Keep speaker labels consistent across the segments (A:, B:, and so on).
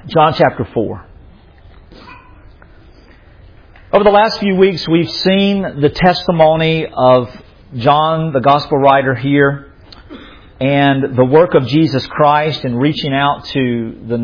A: John chapter 4. Over the last few weeks, we've seen the testimony of John, the Gospel writer here, and the work of Jesus Christ in reaching out to the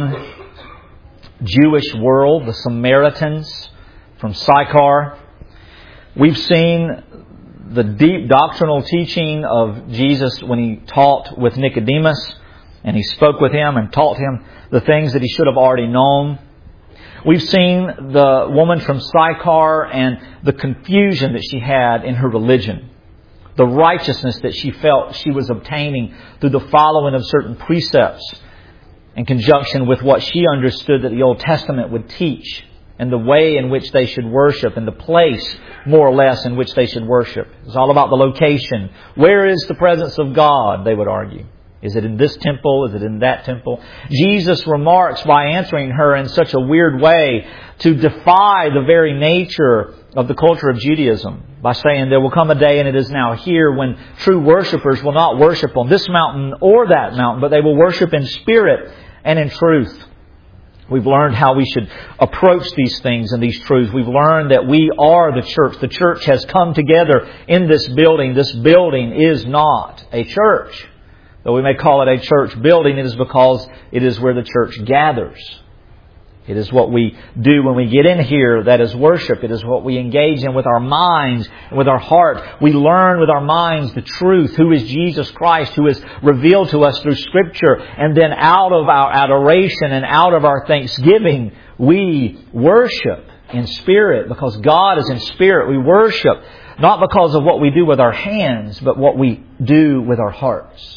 A: non-Jewish world, the Samaritans from Sychar. We've seen the deep doctrinal teaching of Jesus when He taught with Nicodemus, and He spoke with him and taught him the things that he should have already known. We've seen the woman from Sychar and the confusion that she had in her religion. The righteousness that she felt she was obtaining through the following of certain precepts in conjunction with what she understood that the Old Testament would teach, and the way in which they should worship, and the place, more or less, in which they should worship. It's all about the location. Where is the presence of God, they would argue. Is it in this temple? Is it in that temple? Jesus remarks by answering her in such a weird way to defy the very nature of the culture of Judaism by saying there will come a day, and it is now here, when true worshipers will not worship on this mountain or that mountain, but they will worship in spirit and in truth. We've learned how we should approach these things and these truths. We've learned that we are the church. The church has come together in this building. This building is not a church. Though we may call it a church building, it is because it is where the church gathers. It is what we do when we get in here that is worship. It is what we engage in with our minds and with our heart. We learn with our minds the truth, who is Jesus Christ, who is revealed to us through Scripture. And then out of our adoration and out of our thanksgiving, we worship in spirit, because God is in spirit. We worship not because of what we do with our hands, but what we do with our hearts.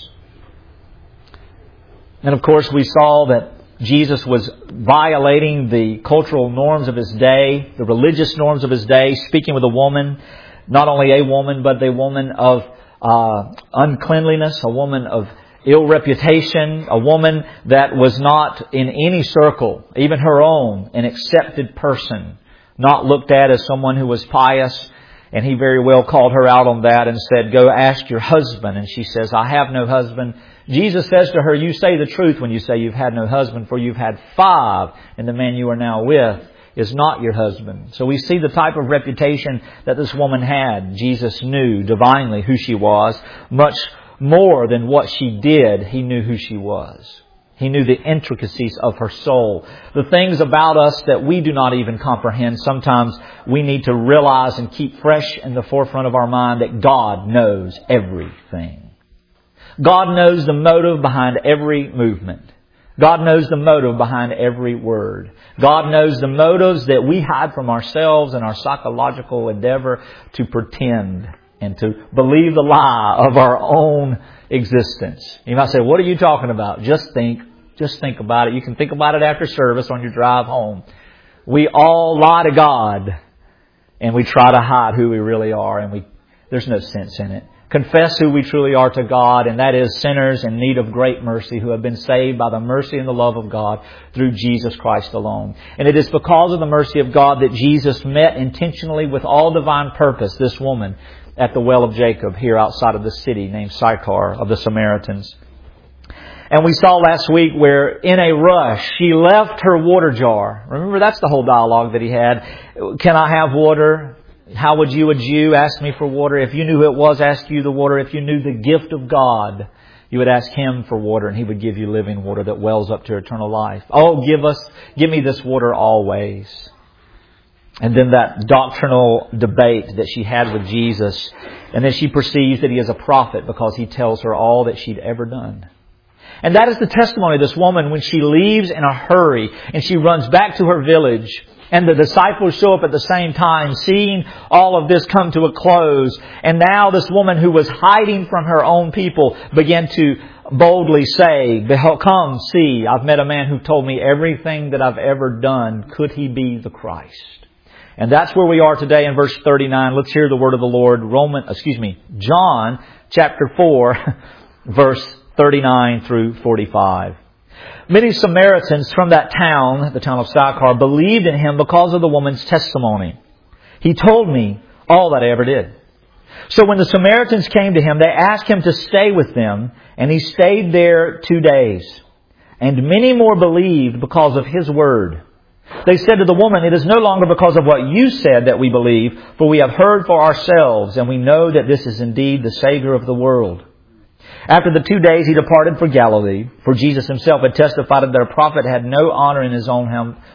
A: And of course, we saw that Jesus was violating the cultural norms of His day, the religious norms of His day, speaking with a woman, not only a woman, but a woman of uncleanliness, a woman of ill reputation, a woman that was not in any circle, even her own, an accepted person, not looked at as someone who was pious. And He very well called her out on that and said, "Go ask your husband." And she says, "I have no husband." Jesus says to her, "You say the truth when you say you've had no husband, for you've had 5, and the man you are now with is not your husband." So we see the type of reputation that this woman had. Jesus knew divinely who she was. Much more than what she did, He knew who she was. He knew the intricacies of her soul. The things about us that we do not even comprehend. Sometimes we need to realize and keep fresh in the forefront of our mind that God knows everything. God knows the motive behind every movement. God knows the motive behind every word. God knows the motives that we hide from ourselves in our psychological endeavor to pretend and to believe the lie of our own existence. You might say, "What are you talking about?" Just think about it. You can think about it after service on your drive home. We all lie to God, and we try to hide who we really are, and there's no sense in it. Confess who we truly are to God, and that is sinners in need of great mercy who have been saved by the mercy and the love of God through Jesus Christ alone. And it is because of the mercy of God that Jesus met intentionally with all divine purpose this woman at the well of Jacob here outside of the city named Sychar of the Samaritans. And we saw last week where in a rush she left her water jar. Remember, that's the whole dialogue that He had. "Can I have water? How would you, a Jew, ask me for water? If you knew who it was, ask you the water. If you knew the gift of God, you would ask Him for water, and He would give you living water that wells up to eternal life. Oh, give me this water always." And then that doctrinal debate that she had with Jesus. And then she perceives that He is a prophet because He tells her all that she'd ever done. And that is the testimony of this woman when she leaves in a hurry and she runs back to her village. And the disciples show up at the same time, seeing all of this come to a close. And now this woman who was hiding from her own people began to boldly say, "Behold, come, see, I've met a man who told me everything that I've ever done. Could He be the Christ?" And that's where we are today in verse 39. Let's hear the word of the Lord. John chapter 4, verse 39 through 45. Many Samaritans from that town, the town of Sychar, believed in Him because of the woman's testimony. "He told me all that I ever did." So when the Samaritans came to Him, they asked Him to stay with them, and He stayed there 2 days. And many more believed because of His word. They said to the woman, "It is no longer because of what you said that we believe, for we have heard for ourselves, and we know that this is indeed the Savior of the world." After the 2 days He departed for Galilee, for Jesus Himself had testified that a prophet had no honor in his own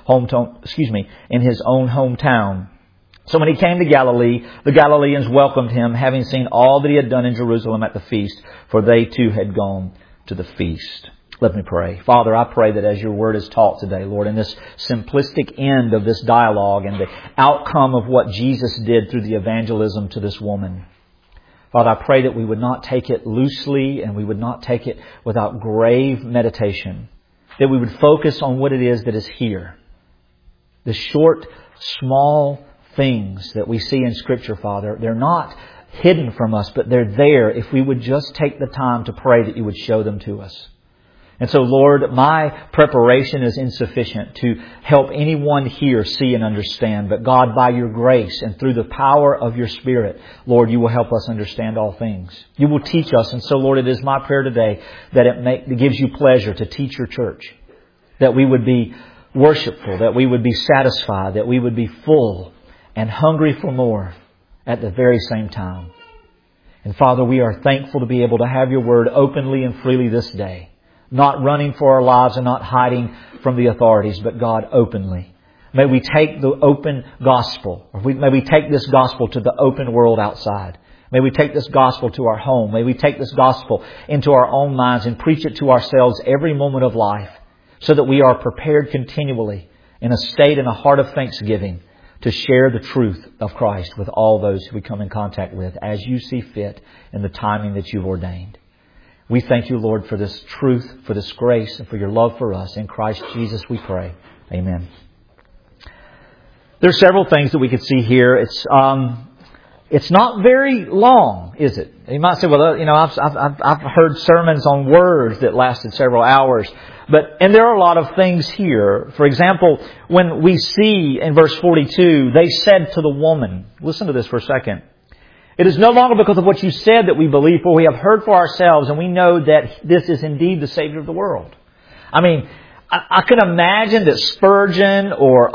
A: hometown. So when He came to Galilee, the Galileans welcomed Him, having seen all that He had done in Jerusalem at the feast, for they too had gone to the feast. Let me pray. Father, I pray that as Your Word is taught today, Lord, in this simplistic end of this dialogue and the outcome of what Jesus did through the evangelism to this woman, Father, I pray that we would not take it loosely and we would not take it without grave meditation. That we would focus on what it is that is here. The short, small things that we see in Scripture, Father, they're not hidden from us, but they're there if we would just take the time to pray that You would show them to us. And so, Lord, my preparation is insufficient to help anyone here see and understand. But God, by Your grace and through the power of Your Spirit, Lord, You will help us understand all things. You will teach us. And so, Lord, it is my prayer today that it gives You pleasure to teach Your church. That we would be worshipful, that we would be satisfied, that we would be full and hungry for more at the very same time. And Father, we are thankful to be able to have Your Word openly and freely this day. Not running for our lives and not hiding from the authorities, but God, openly. May we take the open gospel, may we take this gospel to the open world outside. May we take this gospel to our home. May we take this gospel into our own minds and preach it to ourselves every moment of life, so that we are prepared continually in a state and a heart of thanksgiving to share the truth of Christ with all those who we come in contact with as You see fit in the timing that You've ordained. We thank You, Lord, for this truth, for this grace, and for Your love for us. In Christ Jesus we pray. Amen. There are several things that we could see here. It's not very long, is it? You might say, well, I've heard sermons on words that lasted several hours. And there are a lot of things here. For example, when we see in verse 42, they said to the woman, listen to this for a second. "It is no longer because of what you said that we believe, for we have heard for ourselves, and we know that this is indeed the Savior of the world." I mean, I can imagine that Spurgeon or,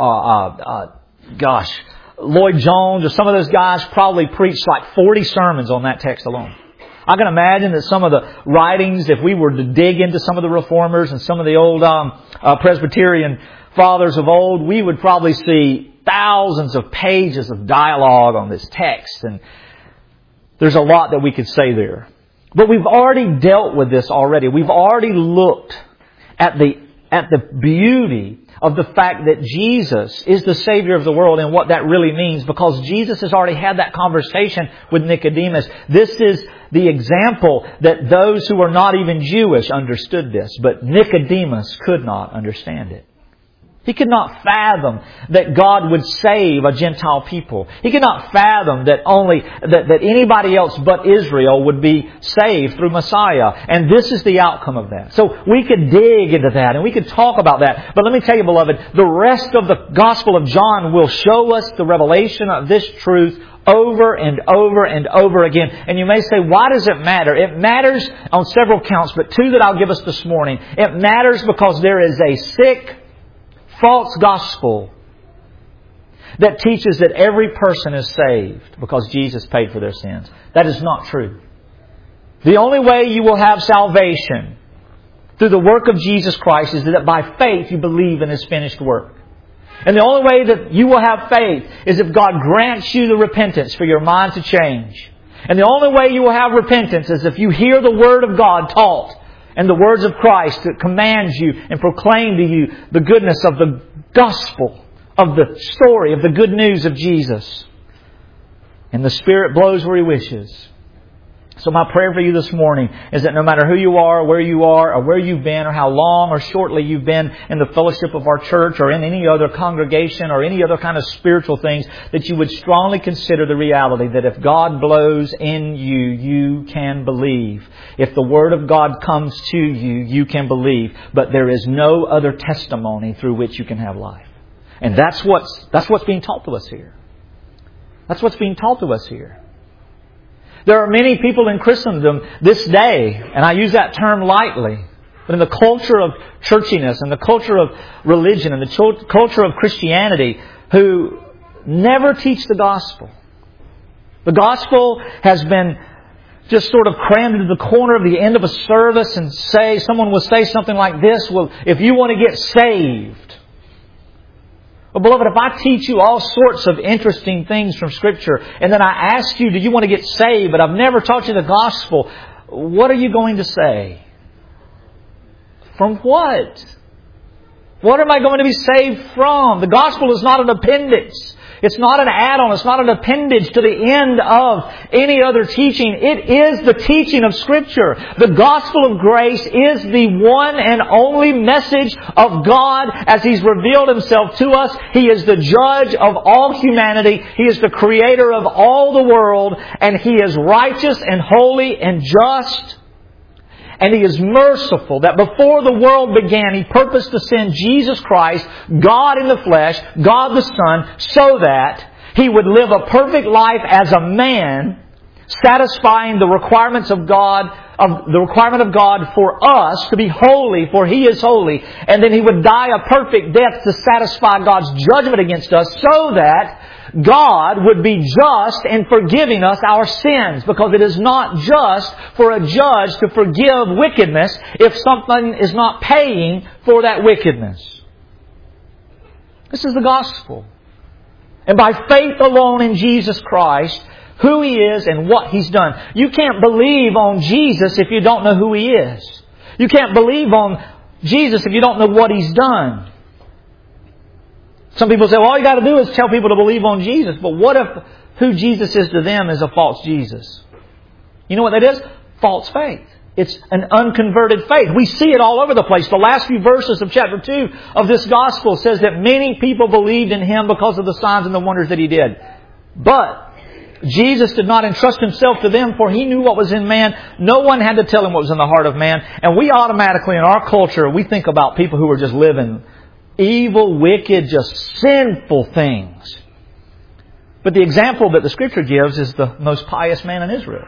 A: Lloyd Jones or some of those guys probably preached like 40 sermons on that text alone. I can imagine that some of the writings, if we were to dig into some of the Reformers and some of the old Presbyterian fathers of old, we would probably see thousands of pages of dialogue on this text. And there's a lot that we could say there. But we've already dealt with this already. We've already looked at the beauty of the fact that Jesus is the Savior of the world and what that really means, because Jesus has already had that conversation with Nicodemus. This is the example that those who were not even Jewish understood this, but Nicodemus could not understand it. He could not fathom that God would save a Gentile people. He could not fathom that that anybody else but Israel would be saved through Messiah. And this is the outcome of that. So we could dig into that and we could talk about that. But let me tell you, beloved, the rest of the Gospel of John will show us the revelation of this truth over and over and over again. And you may say, why does it matter? It matters on several counts, but two that I'll give us this morning. It matters because there is a sick, false gospel that teaches that every person is saved because Jesus paid for their sins. That is not true. The only way you will have salvation through the work of Jesus Christ is that by faith you believe in His finished work. And the only way that you will have faith is if God grants you the repentance for your mind to change. And the only way you will have repentance is if you hear the Word of God taught and the words of Christ that commands you and proclaim to you the goodness of the gospel, of the story, of the good news of Jesus. And the Spirit blows where He wishes. So my prayer for you this morning is that no matter who you are, or where you've been, or how long or shortly you've been in the fellowship of our church, or in any other congregation, or any other kind of spiritual things, that you would strongly consider the reality that if God blows in you, you can believe. If the Word of God comes to you, you can believe. But there is no other testimony through which you can have life. And that's what's being taught to us here. That's what's being taught to us here. There are many people in Christendom this day, and I use that term lightly, But in the culture of churchiness and the culture of religion and the culture of Christianity who never teach the gospel. The gospel has been just sort of crammed into the corner of the end of a service and someone will say something like this, well, if you want to get saved. Well, beloved, if I teach you all sorts of interesting things from Scripture and then I ask you, do you want to get saved, but I've never taught you the gospel, what are you going to say? From what? What am I going to be saved from? The gospel is not an appendix. It's not an add-on. It's not an appendage to the end of any other teaching. It is the teaching of Scripture. The gospel of grace is the one and only message of God as He's revealed Himself to us. He is the judge of all humanity. He is the creator of all the world. And He is righteous and holy and just. And He is merciful that before the world began, He purposed to send Jesus Christ, God in the flesh, God the Son, so that He would live a perfect life as a man, satisfying the requirements of God, the requirement of God for us to be holy, for He is holy. And then He would die a perfect death to satisfy God's judgment against us so that God would be just in forgiving us our sins, because it is not just for a judge to forgive wickedness if something is not paying for that wickedness. This is the gospel. And by faith alone in Jesus Christ, who He is and what He's done. You can't believe on Jesus if you don't know who He is. You can't believe on Jesus if you don't know what He's done. Some people say, well, all you got to do is tell people to believe on Jesus. But what if who Jesus is to them is a false Jesus? You know what that is? False faith. It's an unconverted faith. We see it all over the place. The last few verses of chapter 2 of this gospel says that many people believed in Him because of the signs and the wonders that He did. But Jesus did not entrust Himself to them, for He knew what was in man. No one had to tell Him what was in the heart of man. And we automatically, in our culture, we think about people who are just living evil, wicked, just sinful things. But the example that the Scripture gives is the most pious man in Israel,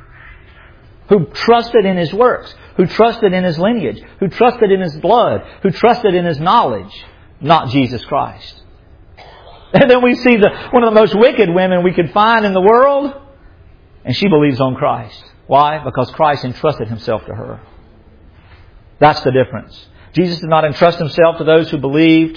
A: who trusted in His works, who trusted in His lineage, who trusted in His blood, who trusted in His knowledge, not Jesus Christ. And then we see one of the most wicked women we could find in the world, and she believes on Christ. Why? Because Christ entrusted Himself to her. That's the difference. Jesus did not entrust Himself to those who believed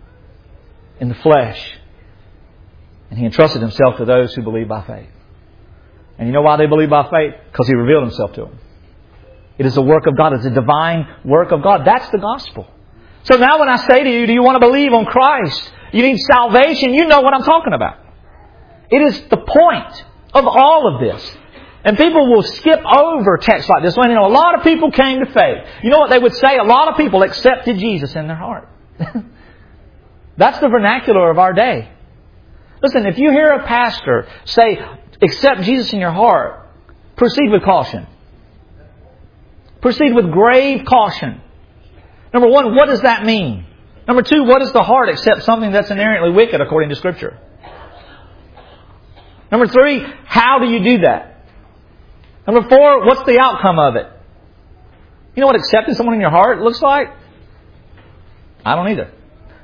A: in the flesh. And He entrusted Himself to those who believe by faith. And you know why they believe by faith? Because He revealed Himself to them. It is a work of God. It's a divine work of God. That's the gospel. So now when I say to you, do you want to believe on Christ? You need salvation. You know what I'm talking about. It is the point of all of this. And people will skip over texts like this one. You know, a lot of people came to faith. You know what they would say? A lot of people accepted Jesus in their heart. That's the vernacular of our day. Listen, if you hear a pastor say, accept Jesus in your heart, proceed with caution. Proceed with grave caution. Number one, what does that mean? Number two, what does the heart accept something that's inherently wicked according to Scripture? Number three, how do you do that? Number four, what's the outcome of it? You know what accepting someone in your heart looks like? I don't either.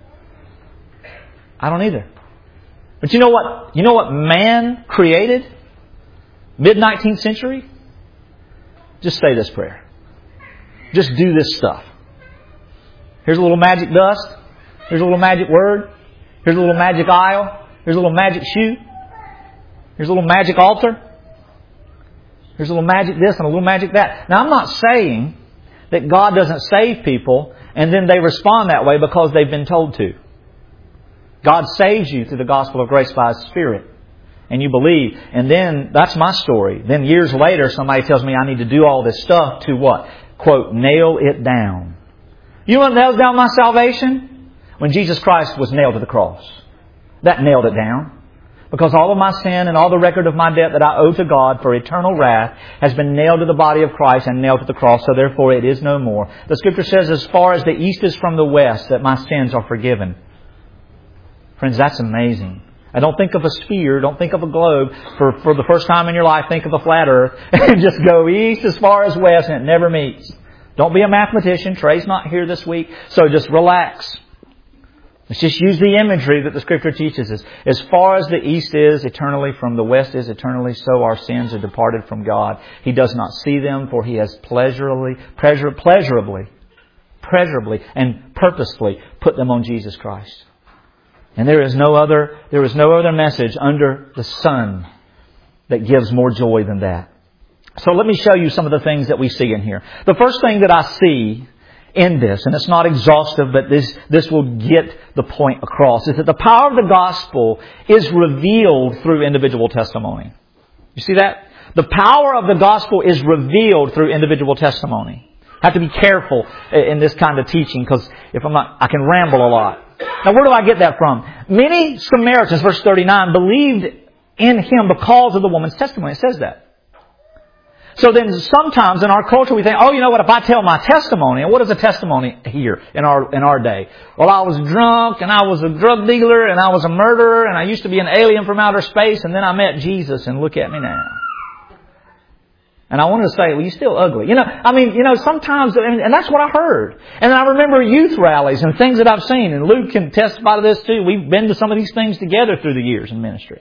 A: I don't either. But you know what? You know what man created? Mid-19th century? Just say this prayer. Just do this stuff. Here's a little magic dust. Here's a little magic word. Here's a little magic aisle. Here's a little magic shoe. Here's a little magic altar. Here's a little magic this and a little magic that. Now, I'm not saying that God doesn't save people and then they respond that way because they've been told to. God saves you through the gospel of grace by His Spirit. And you believe. And then, that's my story. Then years later, somebody tells me I need to do all this stuff to what? Quote, nail it down. You know what nails down my salvation? When Jesus Christ was nailed to the cross. That nailed it down. Because all of my sin and all the record of my debt that I owe to God for eternal wrath has been nailed to the body of Christ and nailed to the cross, so therefore it is no more. The Scripture says, as far as the east is from the west, that my sins are forgiven. Friends, that's amazing. I don't think of a sphere, don't think of a globe. For the first time in your life, think of a flat earth and just go east as far as west and it never meets. Don't be a mathematician. Trey's not here this week. So just relax. Let's just use the imagery that the Scripture teaches us. As far as the east is eternally from the west is eternally, so our sins are departed from God. He does not see them, for He has pleasurably and purposefully put them on Jesus Christ. And there is no other message under the sun that gives more joy than that. So let me show you some of the things that we see in here. The first thing that I see in this, and it's not exhaustive, but this will get the point across, is that the power of the gospel is revealed through individual testimony. You see that? The power of the gospel is revealed through individual testimony. I have to be careful in this kind of teaching, because if I'm not, I can ramble a lot. Now, where do I get that from? Many Samaritans, verse 39, believed in Him because of the woman's testimony. It says that. So then sometimes in our culture we think, oh, you know what, if I tell my testimony, and what is a testimony here in our day? Well, I was drunk, and I was a drug dealer, and I was a murderer, and I used to be an alien from outer space, and then I met Jesus, and look at me now. And I wanted to say, well, you're still ugly. Sometimes, and that's what I heard. And I remember youth rallies and things that I've seen, and Luke can testify to this too. We've been to some of these things together through the years in ministry.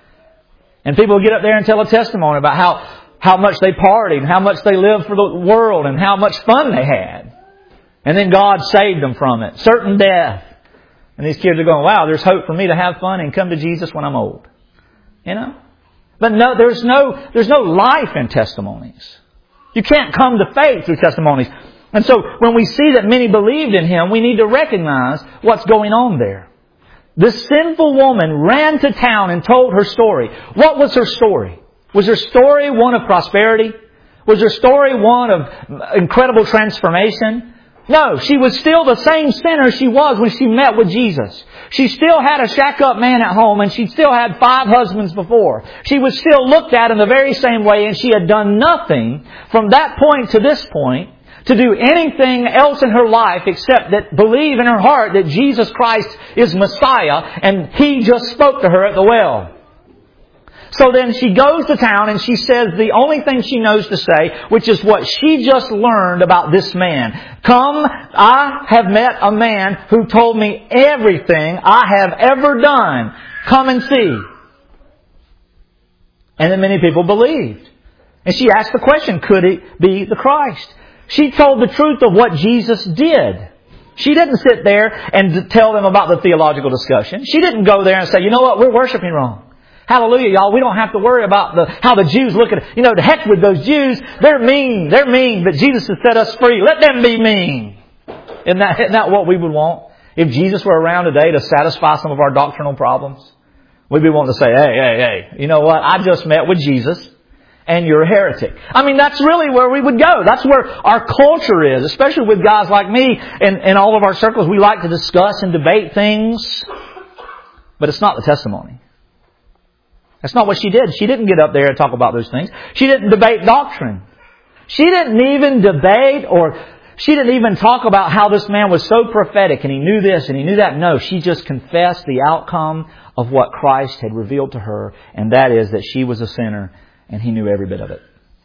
A: And people get up there and tell a testimony about how much they partied, and how much they lived for the world, and how much fun they had. And then God saved them from it. Certain death. And these kids are going, wow, there's hope for me to have fun and come to Jesus when I'm old. You know? But no, there's no life in testimonies. You can't come to faith through testimonies. And so when we see that many believed in Him, we need to recognize what's going on there. This sinful woman ran to town and told her story. What was her story? Was her story one of prosperity? Was her story one of incredible transformation? No, she was still the same sinner she was when she met with Jesus. She still had a shack-up man at home, and she still had 5 husbands before. She was still looked at in the very same way, and she had done nothing from that point to this point to do anything else in her life except that believe in her heart that Jesus Christ is Messiah, and He just spoke to her at the well. So then she goes to town and she says the only thing she knows to say, which is what she just learned about this man. Come, I have met a man who told me everything I have ever done. Come and see. And then many people believed. And she asked the question, could it be the Christ? She told the truth of what Jesus did. She didn't sit there and tell them about the theological discussion. She didn't go there and say, you know what, we're worshiping wrong. Hallelujah, y'all. We don't have to worry about how the Jews look at it. You know, the heck with those Jews. They're mean. They're mean. But Jesus has set us free. Let them be mean. Isn't that what we would want? If Jesus were around today to satisfy some of our doctrinal problems, we'd be wanting to say, hey, you know what? I just met with Jesus and you're a heretic. I mean, that's really where we would go. That's where our culture is, especially with guys like me in all of our circles. We like to discuss and debate things, but it's not the testimony. That's not what she did. She didn't get up there and talk about those things. She didn't debate doctrine. She didn't even debate she didn't even talk about how this man was so prophetic and he knew this and he knew that. No, she just confessed the outcome of what Christ had revealed to her, and that is that she was a sinner and He knew every bit of it.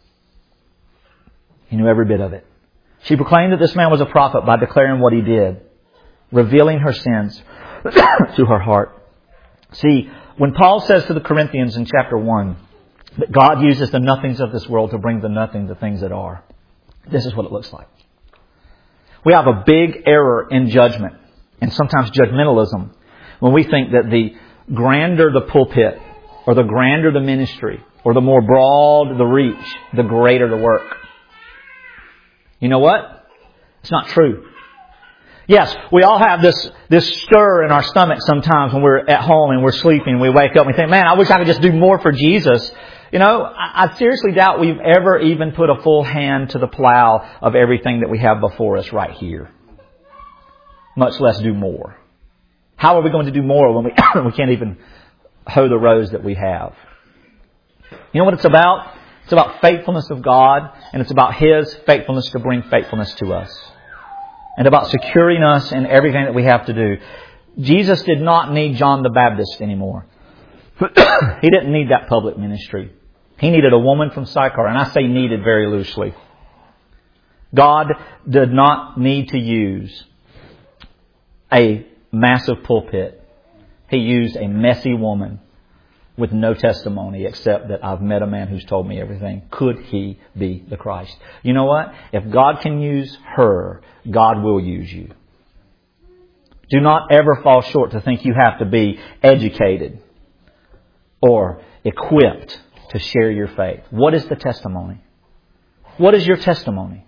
A: He knew every bit of it. She proclaimed that this man was a prophet by declaring what he did, revealing her sins to her heart. See, when Paul says to the Corinthians in chapter 1 that God uses the nothings of this world to bring the nothing to things that are, this is what it looks like. We have a big error in judgment and sometimes judgmentalism when we think that the grander the pulpit or the grander the ministry or the more broad the reach, the greater the work. You know what? It's not true. Yes, we all have this stir in our stomach sometimes when we're at home and we're sleeping and we wake up and we think, man, I wish I could just do more for Jesus. You know, I seriously doubt we've ever even put a full hand to the plow of everything that we have before us right here. Much less do more. How are we going to do more when we can't even hoe the rows that we have? You know what it's about? It's about faithfulness of God, and it's about His faithfulness to bring faithfulness to us. And about securing us in everything that we have to do. Jesus did not need John the Baptist anymore. He didn't need that public ministry. He needed a woman from Sychar. And I say needed very loosely. God did not need to use a massive pulpit. He used a messy woman with no testimony except that I've met a man who's told me everything. Could he be the Christ? You know what? If God can use her, God will use you. Do not ever fall short to think you have to be educated or equipped to share your faith. What is the testimony? What is your testimony?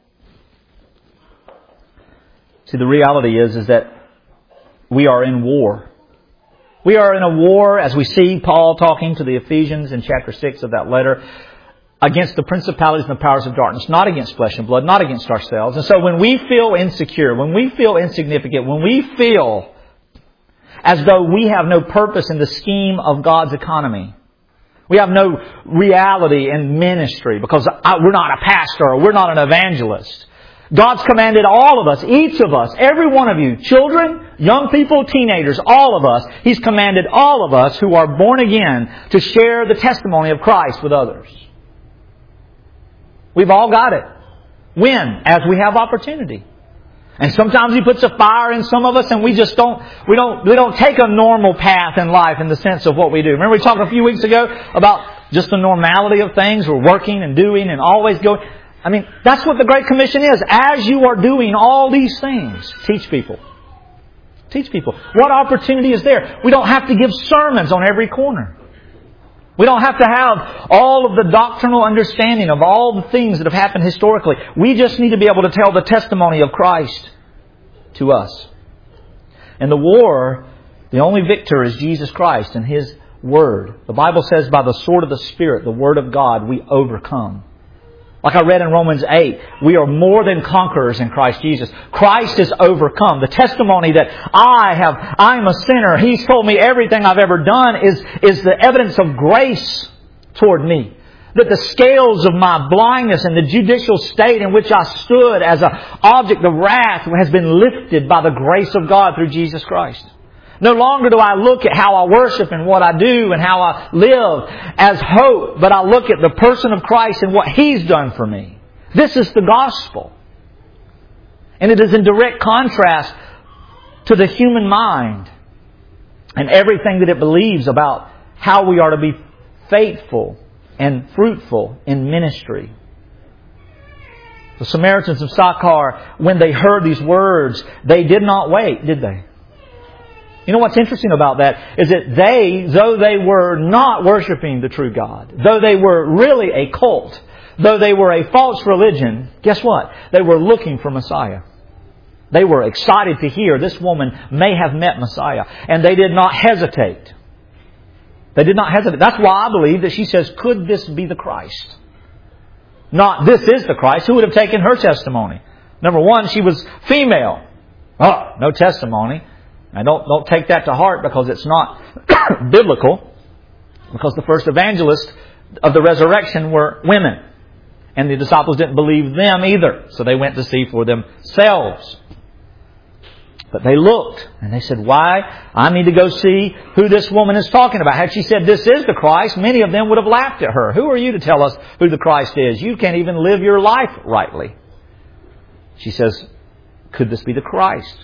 A: See, the reality is that we are in war. We are in a war, as we see Paul talking to the Ephesians in chapter 6 of that letter, against the principalities and the powers of darkness, not against flesh and blood, not against ourselves. And so when we feel insecure, when we feel insignificant, when we feel as though we have no purpose in the scheme of God's economy, we have no reality in ministry because we're not a pastor or we're not an evangelist. God's commanded all of us, each of us, every one of you, children, young people, teenagers, all of us, He's commanded all of us who are born again to share the testimony of Christ with others. We've all got it. When? As we have opportunity. And sometimes He puts a fire in some of us and we just don't take a normal path in life in the sense of what we do. Remember we talked a few weeks ago about just the normality of things. We're working and doing and always going. I mean, that's what the Great Commission is. As you are doing all these things, teach people. Teach people. What opportunity is there? We don't have to give sermons on every corner. We don't have to have all of the doctrinal understanding of all the things that have happened historically. We just need to be able to tell the testimony of Christ to us. In the war, the only victor is Jesus Christ and His Word. The Bible says by the sword of the Spirit, the Word of God, we overcome. Like I read in Romans 8, we are more than conquerors in Christ Jesus. Christ is overcome. The testimony that I'm a sinner, He's told me everything I've ever done is the evidence of grace toward me. That the scales of my blindness and the judicial state in which I stood as an object of wrath has been lifted by the grace of God through Jesus Christ. No longer do I look at how I worship and what I do and how I live as hope, but I look at the person of Christ and what He's done for me. This is the gospel. And it is in direct contrast to the human mind and everything that it believes about how we are to be faithful and fruitful in ministry. The Samaritans of Sychar, when they heard these words, they did not wait, did they? You know what's interesting about that is that though they were not worshiping the true God, though they were really a cult, though they were a false religion, guess what? They were looking for Messiah. They were excited to hear this woman may have met Messiah. And they did not hesitate. They did not hesitate. That's why I believe that she says, could this be the Christ? Not, this is the Christ. Who would have taken her testimony? Number one, she was female. Oh, no testimony. Now don't take that to heart because it's not biblical. Because the first evangelists of the resurrection were women. And the disciples didn't believe them either. So they went to see for themselves. But they looked and they said, why? I need to go see who this woman is talking about. Had she said this is the Christ, many of them would have laughed at her. Who are you to tell us who the Christ is? You can't even live your life rightly. She says, could this be the Christ?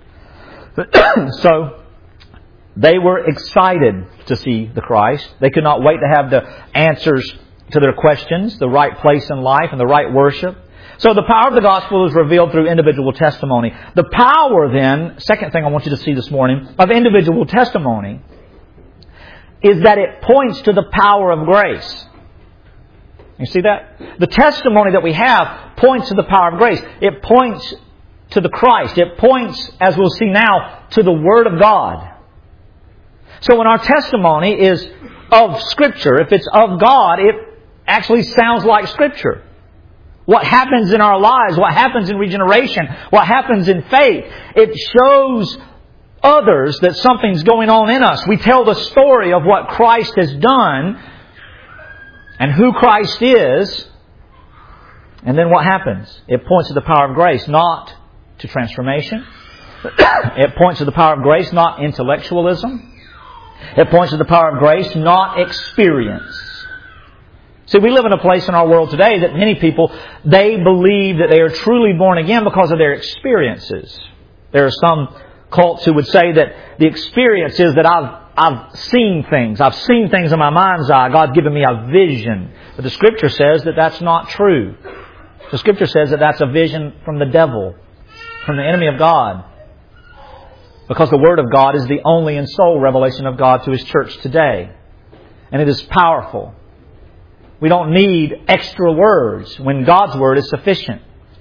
A: So they were excited to see the Christ. They could not wait to have the answers to their questions, the right place in life and the right worship. So the power of the gospel is revealed through individual testimony. The power then, second thing I want you to see this morning, of individual testimony is that it points to the power of grace. You see that? The testimony that we have points to the power of grace. It points to the Christ. It points, as we'll see now, to the Word of God. So when our testimony is of Scripture, if it's of God, it actually sounds like Scripture. What happens in our lives, what happens in regeneration, what happens in faith, it shows others that something's going on in us. We tell the story of what Christ has done and who Christ is. And then what happens? It points to the power of grace, not to transformation. It points to the power of grace, not intellectualism. It points to the power of grace, not experience. See, we live in a place in our world today that many people, they believe that they are truly born again because of their experiences. There are some cults who would say that the experience is that I've seen things. I've seen things in my mind's eye. God's given me a vision. But the Scripture says that that's not true. The Scripture says that that's a vision from the devil, from the enemy of God. Because the Word of God is the only and sole revelation of God to His church today. And it is powerful. We don't need extra words when God's Word is sufficient.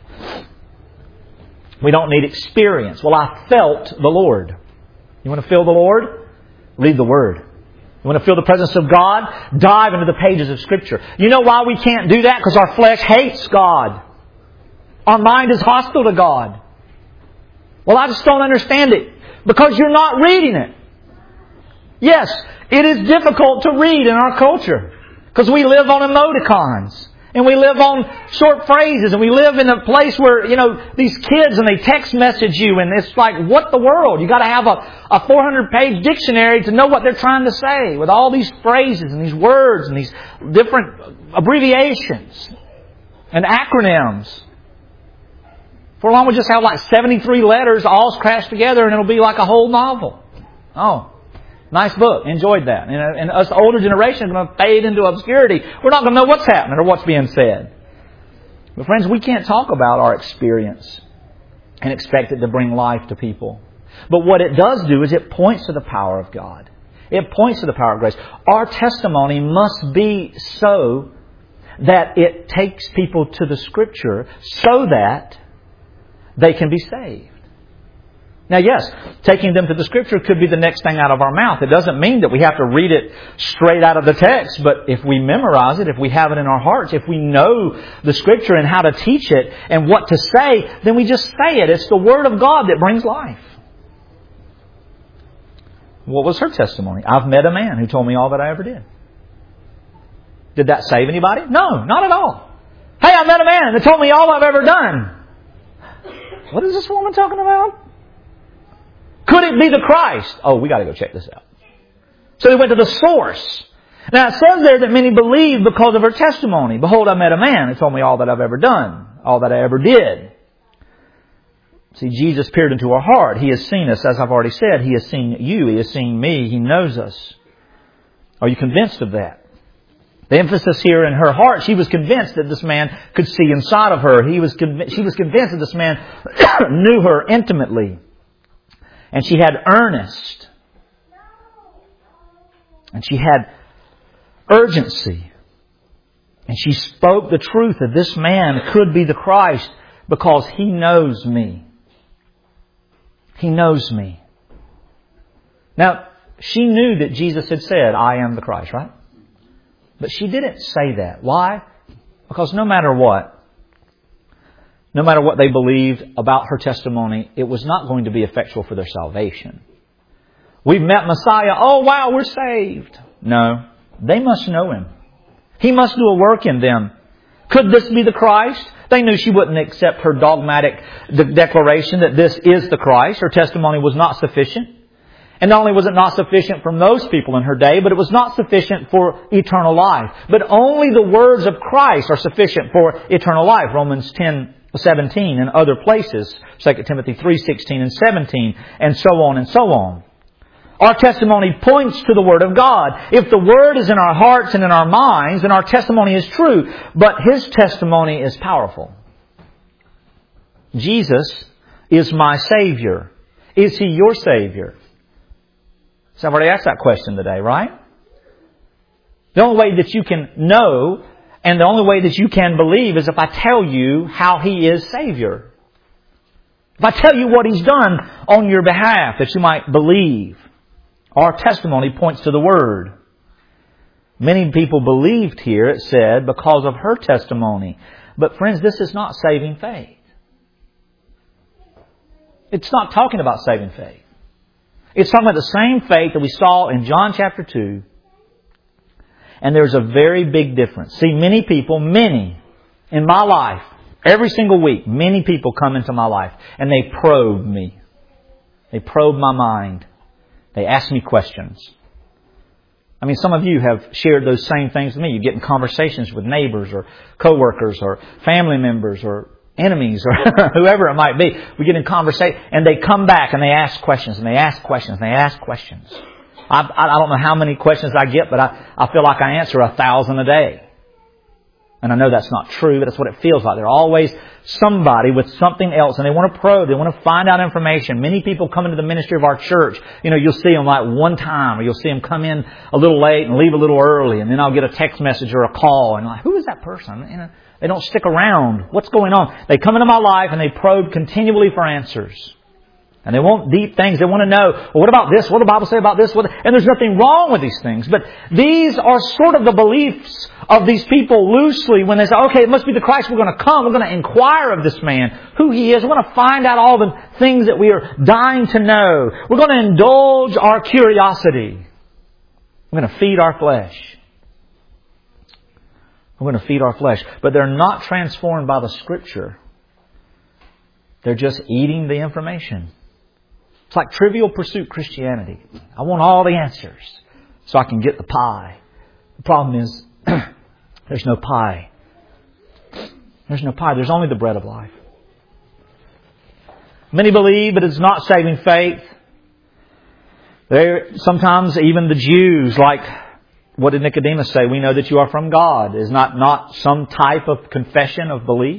A: We don't need experience. Well, I felt the Lord. You want to feel the Lord? Read the Word. You want to feel the presence of God? Dive into the pages of Scripture. You know why we can't do that? Because our flesh hates God. Our mind is hostile to God. Well, I just don't understand it. Because you're not reading it. Yes, it is difficult to read in our culture. Because we live on emoticons. And we live on short phrases. And we live in a place where, these kids and they text message you. And it's like, what the world? You got to have a 400-page dictionary to know what they're trying to say. With all these phrases and these words and these different abbreviations and acronyms. For long, we just have like 73 letters all crashed together and it'll be like a whole novel. Oh, nice book. Enjoyed that. And us older generation are going to fade into obscurity. We're not going to know what's happening or what's being said. But friends, we can't talk about our experience and expect it to bring life to people. But what it does do is it points to the power of God. It points to the power of grace. Our testimony must be so that it takes people to the Scripture so that they can be saved. Now, yes, taking them to the Scripture could be the next thing out of our mouth. It doesn't mean that we have to read it straight out of the text, but if we memorize it, if we have it in our hearts, if we know the Scripture and how to teach it and what to say, then we just say it. It's the Word of God that brings life. What was her testimony? I've met a man who told me all that I ever did. Did that save anybody? No, not at all. Hey, I met a man that told me all I've ever done. What is this woman talking about? Could it be the Christ? Oh, we got to go check this out. So they went to the source. Now it says there that many believed because of her testimony. Behold, I met a man who told me all that I've ever done, all that I ever did. See, Jesus peered into her heart. He has seen us, as I've already said. He has seen you. He has seen me. He knows us. Are you convinced of that? The emphasis here in her heart, she was convinced that this man could see inside of her. She was convinced that this man knew her intimately. And she had earnest. And she had urgency. And she spoke the truth that this man could be the Christ because he knows me. He knows me. Now, she knew that Jesus had said, I am the Christ, right? But she didn't say that. Why? Because no matter what they believed about her testimony, it was not going to be effectual for their salvation. We've met Messiah. Oh, wow, we're saved. No, they must know Him. He must do a work in them. Could this be the Christ? They knew she wouldn't accept her dogmatic declaration that this is the Christ. Her testimony was not sufficient. And not only was it not sufficient from those people in her day, but it was not sufficient for eternal life. But only the words of Christ are sufficient for eternal life. Romans 10:17 and other places. 2 Timothy 3:16 and 17 and so on and so on. Our testimony points to the Word of God. If the Word is in our hearts and in our minds, then our testimony is true. But His testimony is powerful. Jesus is my Savior. Is He your Savior? So I've already asked that question today, right? The only way that you can know and the only way that you can believe is if I tell you how He is Savior. If I tell you what He's done on your behalf, that you might believe. Our testimony points to the Word. Many people believed here, it said, because of her testimony. But friends, this is not saving faith. It's not talking about saving faith. It's talking about the same faith that we saw in John chapter 2. And there's a very big difference. See, many in my life, every single week, many people come into my life and they probe me. They probe my mind. They ask me questions. I mean, some of you have shared those same things with me. You get in conversations with neighbors or coworkers or family members or enemies or whoever it might be. We get in conversation and they come back and they ask questions and they ask questions and they ask questions. I don't know how many questions I get, but I feel like I answer 1,000 a day. And I know that's not true, but that's what it feels like. There's always somebody with something else, and they want to probe. They want to find out information. Many people come into the ministry of our church. You'll see them like one time, or you'll see them come in a little late and leave a little early, and then I'll get a text message or a call, and like, who is that person? They don't stick around. What's going on? They come into my life and they probe continually for answers. And they want deep things. They want to know, well, what about this? What does the Bible say about this? And there's nothing wrong with these things. But these are sort of the beliefs of these people loosely when they say, okay, it must be the Christ. We're going to come. We're going to inquire of this man, who he is. We're going to find out all the things that we are dying to know. We're going to indulge our curiosity. We're going to feed our flesh. We're going to feed our flesh. But they're not transformed by the Scripture. They're just eating the information. It's like Trivial Pursuit Christianity. I want all the answers so I can get the pie. The problem is, there's no pie. There's no pie. There's only the bread of life. Many believe it is not saving faith. Sometimes even the Jews, like, what did Nicodemus say? We know that you are from God. Is not some type of confession of belief?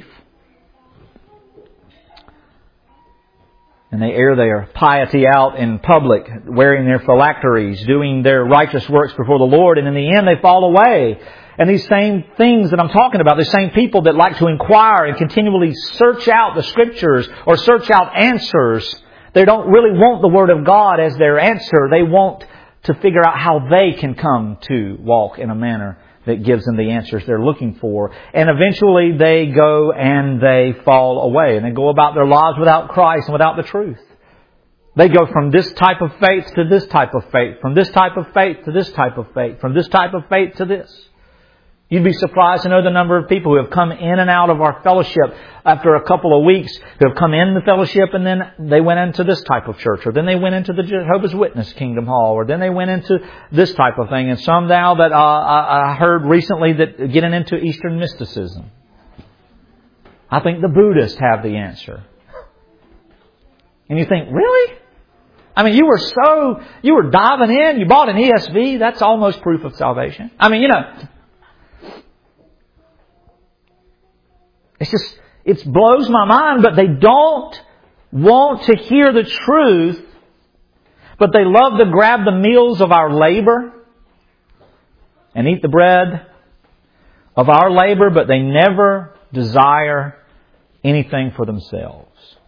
A: And they air their piety out in public, wearing their phylacteries, doing their righteous works before the Lord, and in the end they fall away. And these same things that I'm talking about, the same people that like to inquire and continually search out the Scriptures or search out answers, they don't really want the Word of God as their answer. They want to figure out how they can come to walk in a manner that gives them the answers they're looking for. And eventually they go and they fall away. And they go about their lives without Christ and without the truth. They go from this type of faith to this type of faith. From this type of faith to this type of faith. From this type of faith to this. You'd be surprised to know the number of people who have come in and out of our fellowship after a couple of weeks, who have come in the fellowship and then they went into this type of church, or then they went into the Jehovah's Witness Kingdom Hall, or then they went into this type of thing. And some now that I heard recently that getting into Eastern mysticism. I think the Buddhists have the answer. And you think, really? I mean, you were diving in, you bought an ESV, that's almost proof of salvation. I mean, it blows my mind, but they don't want to hear the truth, but they love to grab the meals of our labor and eat the bread of our labor, but they never desire anything for themselves.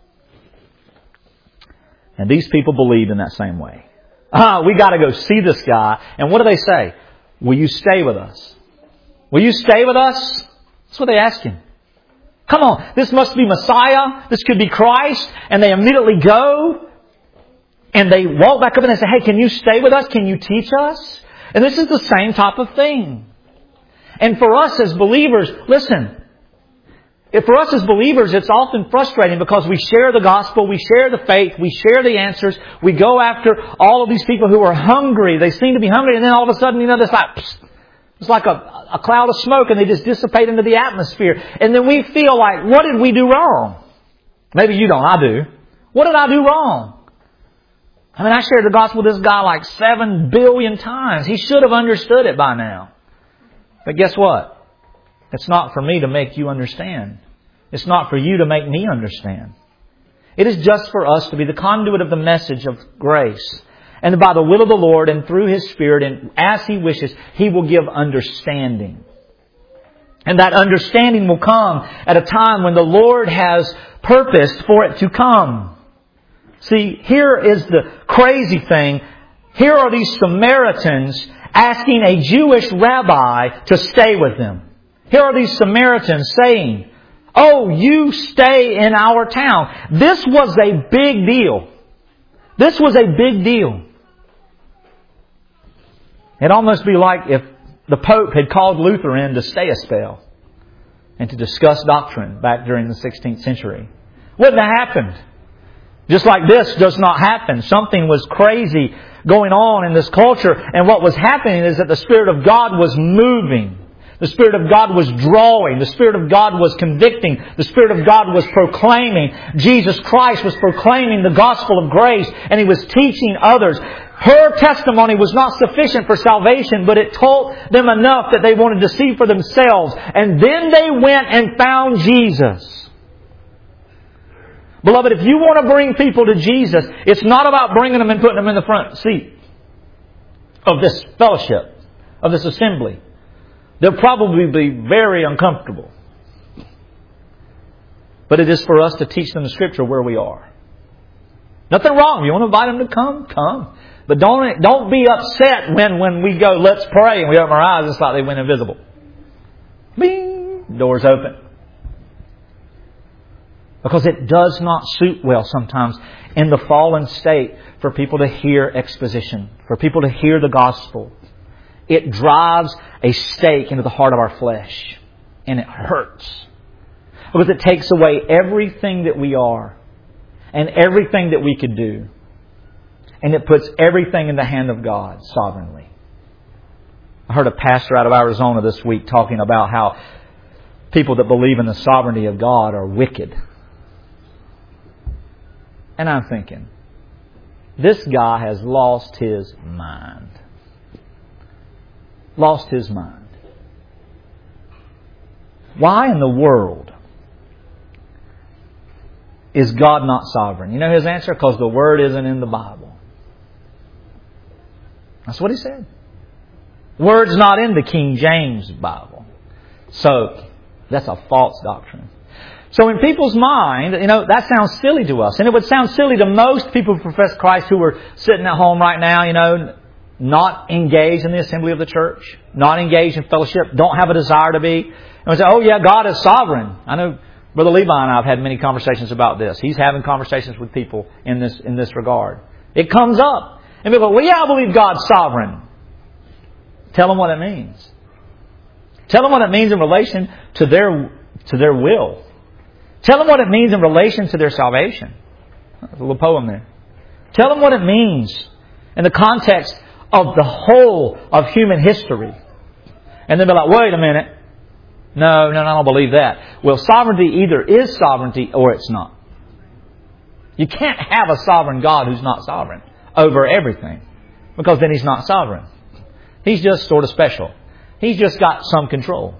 A: And these people believe in that same way. We got to go see this guy. And what do they say? Will you stay with us? Will you stay with us? That's what they ask him. Come on, this must be Messiah. This could be Christ. And they immediately go and they walk back up and they say, hey, can you stay with us? Can you teach us? And this is the same type of thing. And for us as believers, listen, for us as believers, it's often frustrating because we share the gospel, we share the faith, we share the answers, we go after all of these people who are hungry. They seem to be hungry, and then all of a sudden, it's like a cloud of smoke and they just dissipate into the atmosphere. And then we feel like, what did we do wrong? Maybe you don't, I do. What did I do wrong? I mean, I shared the gospel with this guy like 7 billion times. He should have understood it by now. But guess what? It's not for me to make you understand. It's not for you to make me understand. It is just for us to be the conduit of the message of grace. And by the will of the Lord and through His Spirit and as He wishes, He will give understanding. And that understanding will come at a time when the Lord has purposed for it to come. See, here is the crazy thing. Here are these Samaritans asking a Jewish rabbi to stay with them. Here are these Samaritans saying, oh, you stay in our town. This was a big deal. This was a big deal. It'd almost be like if the Pope had called Luther in to stay a spell and to discuss doctrine back during the 16th century. Wouldn't have happened. Just like this does not happen. Something was crazy going on in this culture. And what was happening is that the Spirit of God was moving. The Spirit of God was drawing. The Spirit of God was convicting. The Spirit of God was proclaiming. Jesus Christ was proclaiming the gospel of grace, and He was teaching others. Her testimony was not sufficient for salvation, but it told them enough that they wanted to see for themselves. And then they went and found Jesus. Beloved, if you want to bring people to Jesus, it's not about bringing them and putting them in the front seat of this fellowship, of this assembly. They'll probably be very uncomfortable. But it is for us to teach them the Scripture where we are. Nothing wrong. You want to invite them to come? Come. But don't be upset when we go, let's pray, and we open our eyes, it's like they went invisible. Bing! Doors open. Because it does not suit well sometimes in the fallen state for people to hear exposition, for people to hear the gospel. It drives a stake into the heart of our flesh. And it hurts. Because it takes away everything that we are. And everything that we could do. And it puts everything in the hand of God sovereignly. I heard a pastor out of Arizona this week talking about how people that believe in the sovereignty of God are wicked. And I'm thinking, this guy has lost his mind. Lost his mind. Why in the world is God not sovereign? You know his answer? Because the Word isn't in the Bible. That's what he said. The Word's not in the King James Bible. So, that's a false doctrine. So in people's mind, that sounds silly to us. And it would sound silly to most people who profess Christ who are sitting at home right now, not engaged in the assembly of the church, not engaged in fellowship, don't have a desire to be. And we say, oh yeah, God is sovereign. I know Brother Levi and I have had many conversations about this. He's having conversations with people in this regard. It comes up. And people go, well yeah, I believe God's sovereign. Tell them what it means. Tell them what it means in relation to their will. Tell them what it means in relation to their salvation. There's a little poem there. Tell them what it means in the context of the whole of human history. And they'll be like, wait a minute. No, I don't believe that. Well, sovereignty either is sovereignty or it's not. You can't have a sovereign God who's not sovereign over everything. Because then He's not sovereign. He's just sort of special. He's just got some control.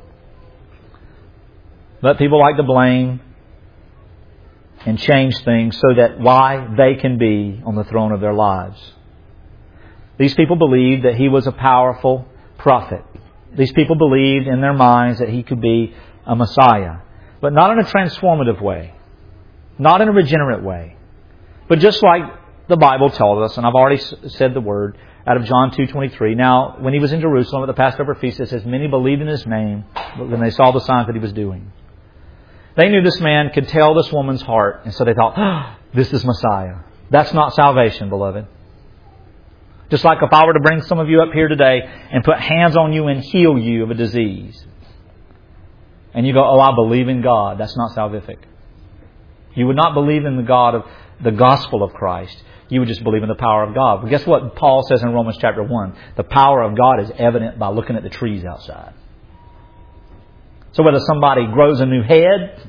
A: But people like to blame and change things so that they can be on the throne of their lives. These people believed that He was a powerful prophet. These people believed in their minds that He could be a Messiah. But not in a transformative way. Not in a regenerate way. But just like the Bible tells us, and I've already said the word out of John 2:23. Now, when He was in Jerusalem at the Passover feast, it says, many believed in His name when they saw the signs that He was doing. They knew this man could tell this woman's heart, and so they thought, this is Messiah. That's not salvation, beloved. Just like if I were to bring some of you up here today and put hands on you and heal you of a disease. And you go, oh, I believe in God. That's not salvific. You would not believe in the God of the gospel of Christ. You would just believe in the power of God. But guess what Paul says in Romans chapter 1? The power of God is evident by looking at the trees outside. So whether somebody grows a new head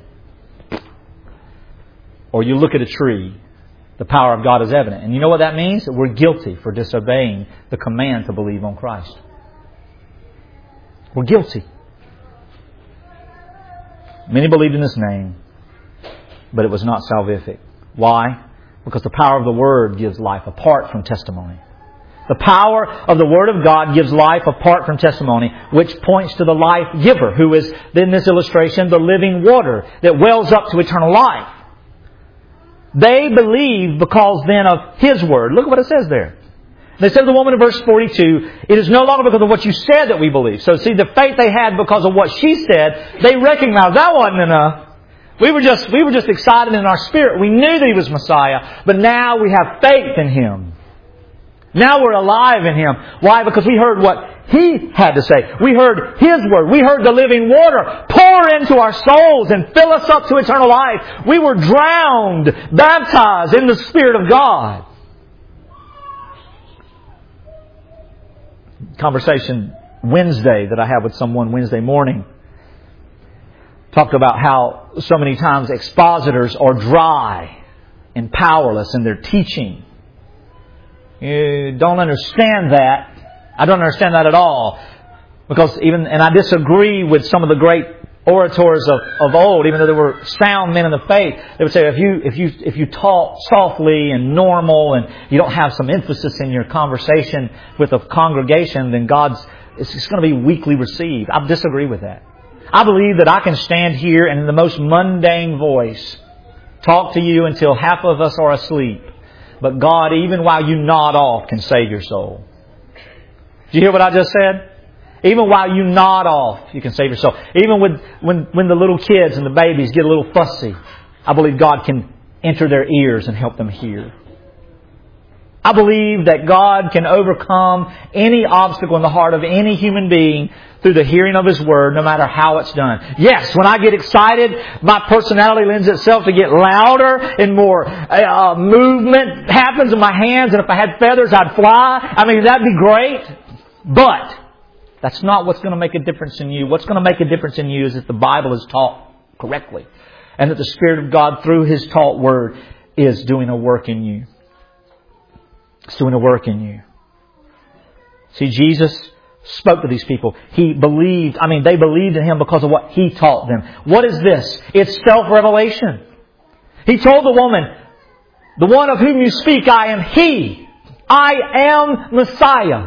A: or you look at a tree, the power of God is evident. And you know what that means? That we're guilty for disobeying the command to believe on Christ. We're guilty. Many believed in His name, but it was not salvific. Why? Because the power of the Word gives life apart from testimony. The power of the Word of God gives life apart from testimony, which points to the life giver, who is, in this illustration, the living water that wells up to eternal life. They believe because then of His Word. Look at what it says there. They said to the woman in verse 42, it is no longer because of what you said that we believe. So see, the faith they had because of what she said, they recognized that wasn't enough. We were just excited in our spirit. We knew that He was Messiah, but now we have faith in Him. Now we're alive in Him. Why? Because we heard what He had to say. We heard His Word. We heard the living water pour into our souls and fill us up to eternal life. We were drowned, baptized in the Spirit of God. Conversation Wednesday that I had with someone Wednesday morning talked about how so many times expositors are dry and powerless in their teaching. You don't understand that. I don't understand that at all. Because and I disagree with some of the great orators of old, even though they were sound men in the faith. They would say, if you talk softly and normal and you don't have some emphasis in your conversation with a congregation, then it's going to be weakly received. I disagree with that. I believe that I can stand here and in the most mundane voice talk to you until half of us are asleep. But God, even while you nod off, can save your soul. Did you hear what I just said? Even while you nod off, you can save your soul. Even when the little kids and the babies get a little fussy, I believe God can enter their ears and help them hear. I believe that God can overcome any obstacle in the heart of any human being through the hearing of His Word, no matter how it's done. Yes, when I get excited, my personality lends itself to get louder and more movement happens in my hands. And if I had feathers, I'd fly. I mean, that'd be great. But that's not what's going to make a difference in you. What's going to make a difference in you is that the Bible is taught correctly. And that the Spirit of God, through His taught Word, is doing a work in you. It's doing a work in you. See, Jesus spoke to these people. They believed in Him because of what He taught them. What is this? It's self-revelation. He told the woman, the one of whom you speak, I am He. I am Messiah.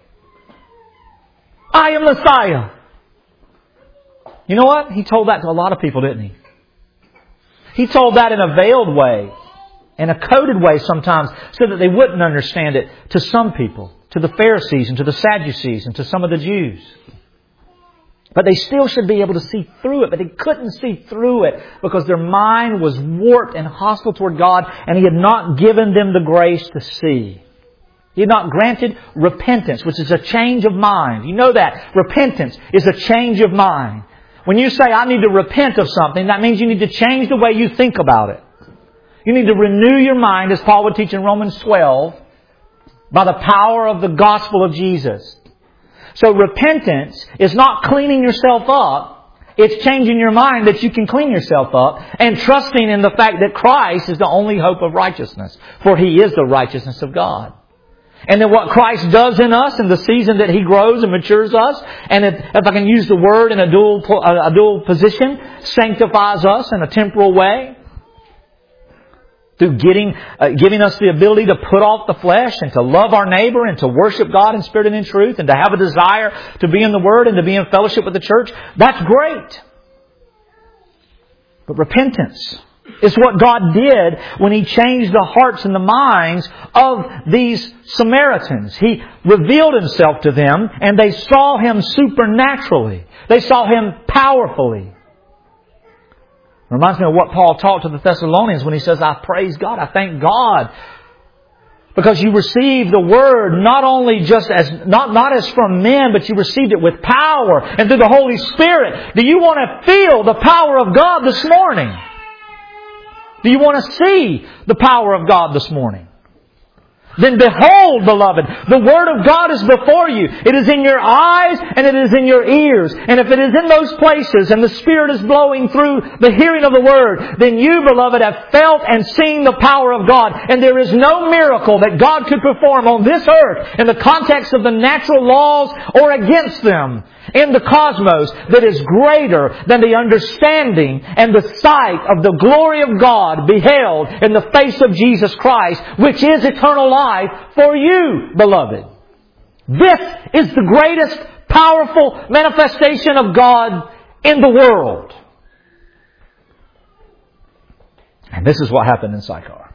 A: I am Messiah. You know what? He told that to a lot of people, didn't He? He told that in a veiled way, in a coded way sometimes, so that they wouldn't understand it to some people, to the Pharisees and to the Sadducees and to some of the Jews. But they still should be able to see through it, but they couldn't see through it because their mind was warped and hostile toward God, and He had not given them the grace to see. He had not granted repentance, which is a change of mind. You know that. Repentance is a change of mind. When you say, I need to repent of something, that means you need to change the way you think about it. You need to renew your mind, as Paul would teach in Romans 12, by the power of the gospel of Jesus. So repentance is not cleaning yourself up. It's changing your mind that you can clean yourself up and trusting in the fact that Christ is the only hope of righteousness. For He is the righteousness of God. And then what Christ does in us in the season that He grows and matures us, and if I can use the word in a dual position, sanctifies us in a temporal way, through giving us the ability to put off the flesh and to love our neighbor and to worship God in spirit and in truth and to have a desire to be in the Word and to be in fellowship with the church. That's great. But repentance is what God did when He changed the hearts and the minds of these Samaritans. He revealed Himself to them and they saw Him supernaturally. They saw Him powerfully. It reminds me of what Paul taught to the Thessalonians when he says, I praise God, I thank God. Because you received the Word not only just as, not as from men, but you received it with power and through the Holy Spirit. Do you want to feel the power of God this morning? Do you want to see the power of God this morning? Then behold, beloved, the Word of God is before you. It is in your eyes and it is in your ears. And if it is in those places and the Spirit is blowing through the hearing of the Word, then you, beloved, have felt and seen the power of God. And there is no miracle that God could perform on this earth in the context of the natural laws or against them in the cosmos that is greater than the understanding and the sight of the glory of God beheld in the face of Jesus Christ, which is eternal life for you, beloved. This is the greatest powerful manifestation of God in the world. And this is what happened in Sychar.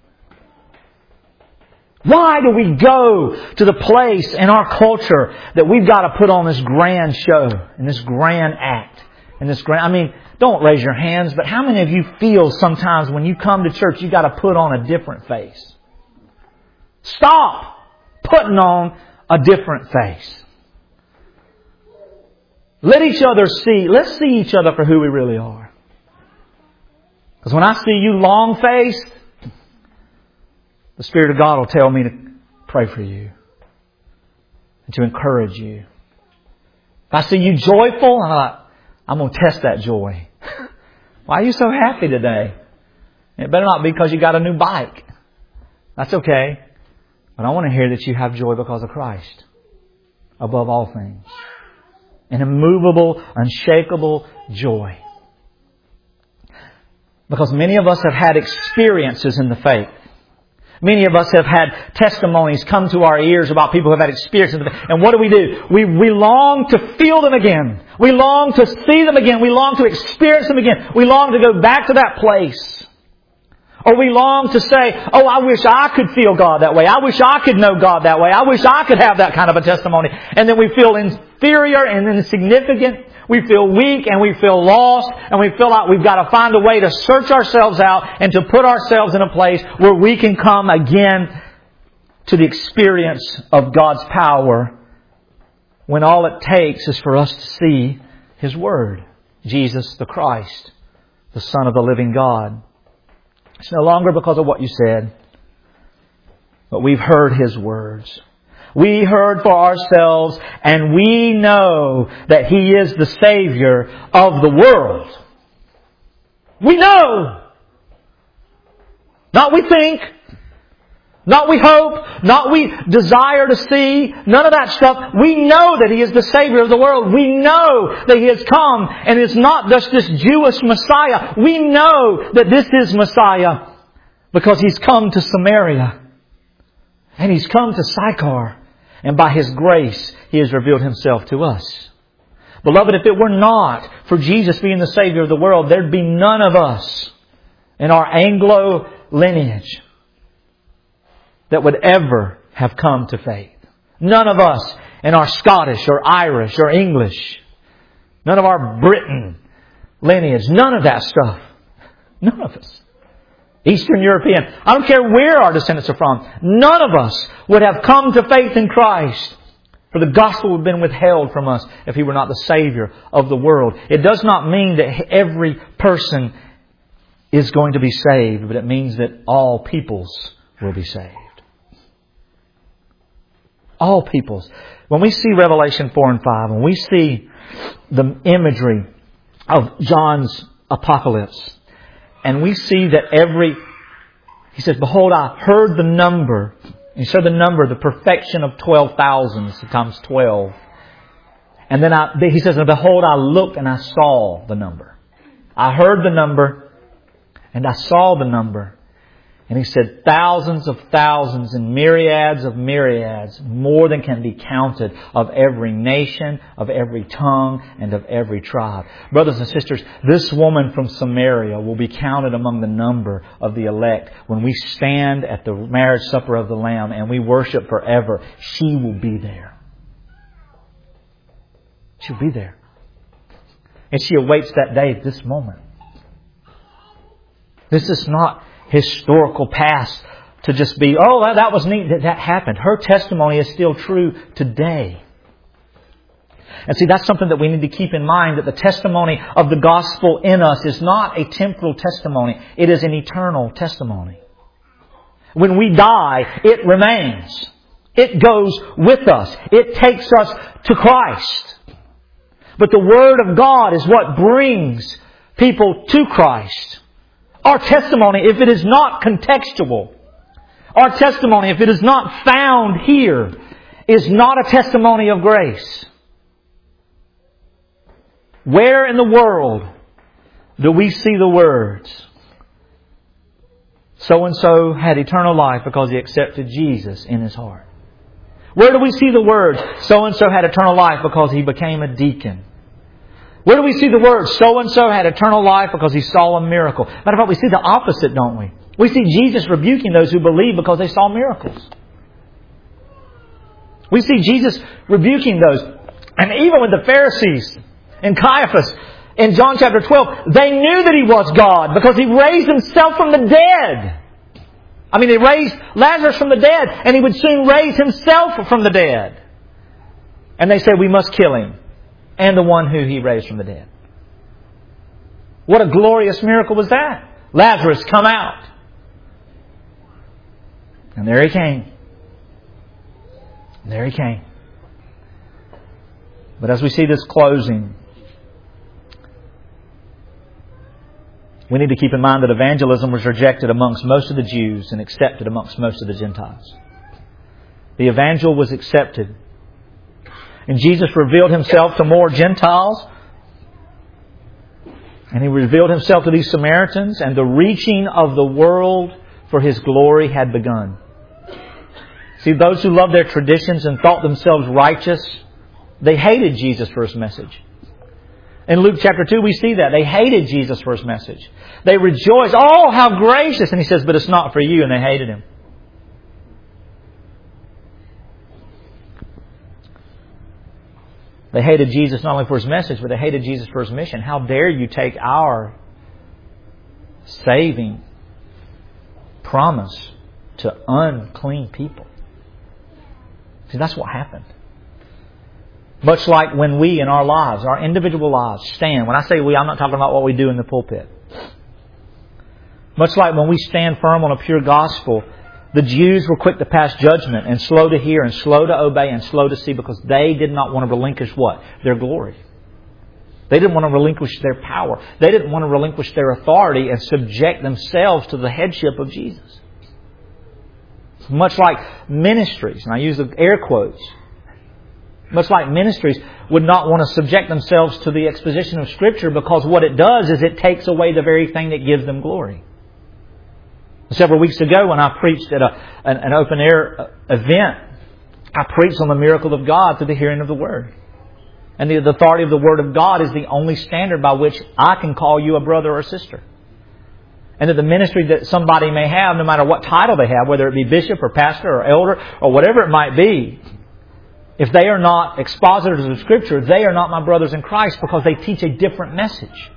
A: Why do we go to the place in our culture that we've got to put on this grand show and this grand act and this grand... don't raise your hands, but how many of you feel sometimes when you come to church you've got to put on a different face? Stop putting on a different face. Let's see each other for who we really are. Because when I see you long-faced, the Spirit of God will tell me to pray for you and to encourage you. If I see you joyful, I'm going to test that joy. Why are you so happy today? It better not be because you got a new bike. That's okay. But I want to hear that you have joy because of Christ. Above all things. An immovable, unshakable joy. Because many of us have had experiences in the faith. Many of us have had testimonies come to our ears about people who have had experiences. And what do? We long to feel them again. We long to see them again. We long to experience them again. We long to go back to that place. Or we long to say, oh, I wish I could feel God that way. I wish I could know God that way. I wish I could have that kind of a testimony. And then we feel inferior and insignificant. We feel weak and we feel lost. And we feel like we've got to find a way to search ourselves out and to put ourselves in a place where we can come again to the experience of God's power, when all it takes is for us to see His Word. Jesus the Christ, the Son of the living God. It's no longer because of what you said, but we've heard His words. We heard for ourselves, and we know that He is the Savior of the world. We know. Not we think. Not we hope. Not we desire to see. None of that stuff. We know that He is the Savior of the world. We know that He has come and is not just this Jewish Messiah. We know that this is Messiah because He's come to Samaria. And He's come to Sychar. And by His grace, He has revealed Himself to us. Beloved, if it were not for Jesus being the Savior of the world, there'd be none of us in our Anglo lineage that would ever have come to faith. None of us in our Scottish or Irish or English. None of our Britain lineage. None of that stuff. None of us. Eastern European. I don't care where our descendants are from. None of us would have come to faith in Christ. For the gospel would have been withheld from us if He were not the Savior of the world. It does not mean that every person is going to be saved, but it means that all peoples will be saved. All peoples. When we see Revelation 4 and 5, when we see the imagery of John's apocalypse, and we see that he says, behold, I heard the number. And he said the number, the perfection of 12,000 times 12. And then he says, and behold, I looked and I saw the number. I heard the number and I saw the number. And he said, thousands of thousands and myriads of myriads, more than can be counted, of every nation, of every tongue, and of every tribe. Brothers and sisters, this woman from Samaria will be counted among the number of the elect. When we stand at the marriage supper of the Lamb and we worship forever, she will be there. She'll be there. And she awaits that day at this moment. This is not historical past to just be, oh, that was neat that happened. Her testimony is still true today. And see, that's something that we need to keep in mind, that the testimony of the gospel in us is not a temporal testimony. It is an eternal testimony. When we die, it remains. It goes with us. It takes us to Christ. But the Word of God is what brings people to Christ. Our testimony, if it is not contextual, our testimony, if it is not found here, is not a testimony of grace. Where in the world do we see the words, so-and-so had eternal life because he accepted Jesus in his heart? Where do we see the words, so-and-so had eternal life because he became a deacon? Where do we see the words, so-and-so had eternal life because he saw a miracle? Matter of fact, we see the opposite, don't we? We see Jesus rebuking those who believe because they saw miracles. We see Jesus rebuking those. And even with the Pharisees and Caiaphas in John chapter 12, they knew that He was God because He raised Himself from the dead. I mean, He raised Lazarus from the dead, and He would soon raise Himself from the dead. And they said, we must kill Him. and the one who He raised from the dead. What a glorious miracle was that? Lazarus, come out. And there he came. There he came. But as we see this closing, we need to keep in mind that evangelism was rejected amongst most of the Jews and accepted amongst most of the Gentiles. The evangel was accepted. And Jesus revealed Himself to more Gentiles. And He revealed Himself to these Samaritans. And the reaching of the world for His glory had begun. See, those who loved their traditions and thought themselves righteous, they hated Jesus for His message. In Luke chapter 2 we see that. They hated Jesus for His message. They rejoiced, oh, how gracious! And He says, but it's not for you, and they hated Him. They hated Jesus not only for His message, but they hated Jesus for His mission. How dare you take our saving promise to unclean people? See, that's what happened. Much like when we in our lives, our individual lives, stand. When I say we, I'm not talking about what we do in the pulpit. Much like when we stand firm on a pure gospel, the Jews were quick to pass judgment and slow to hear and slow to obey and slow to see because they did not want to relinquish what? Their glory. They didn't want to relinquish their power. They didn't want to relinquish their authority and subject themselves to the headship of Jesus. Much like ministries, and I use the air quotes, much like ministries would not want to subject themselves to the exposition of Scripture because what it does is it takes away the very thing that gives them glory. Several weeks ago when I preached at an open air event, I preached on the miracle of God through the hearing of the Word. And the authority of the Word of God is the only standard by which I can call you a brother or sister. And that the ministry that somebody may have, no matter what title they have, whether it be bishop or pastor or elder or whatever it might be, if they are not expositors of Scripture, they are not my brothers in Christ because they teach a different message.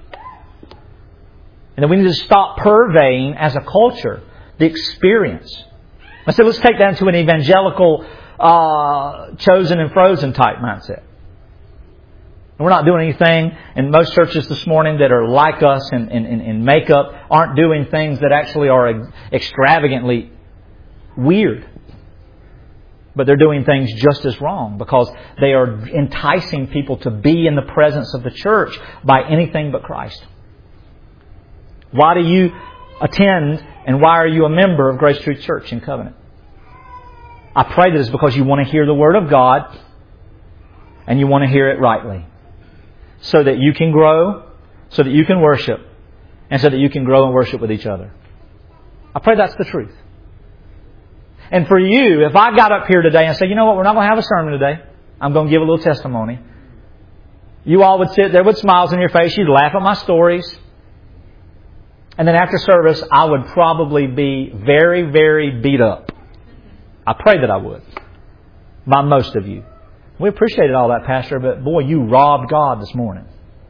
A: And then we need to stop purveying as a culture the experience. I said, let's take that into an evangelical, chosen and frozen type mindset. And we're not doing anything, and most churches this morning that are like us in makeup aren't doing things that actually are extravagantly weird. But they're doing things just as wrong because they are enticing people to be in the presence of the church by anything but Christ. Why do you attend and why are you a member of Grace Truth Church in Covenant? I pray that it's because you want to hear the Word of God and you want to hear it rightly. So that you can grow, so that you can worship, and so that you can grow and worship with each other. I pray that's the truth. And for you, if I got up here today and said, you know what, we're not going to have a sermon today. I'm going to give a little testimony. You all would sit there with smiles on your face. You'd laugh at my stories. And then after service, I would probably be very, very beat up. I pray that I would. By most of you. We appreciated all that, Pastor, but boy, you robbed God this morning.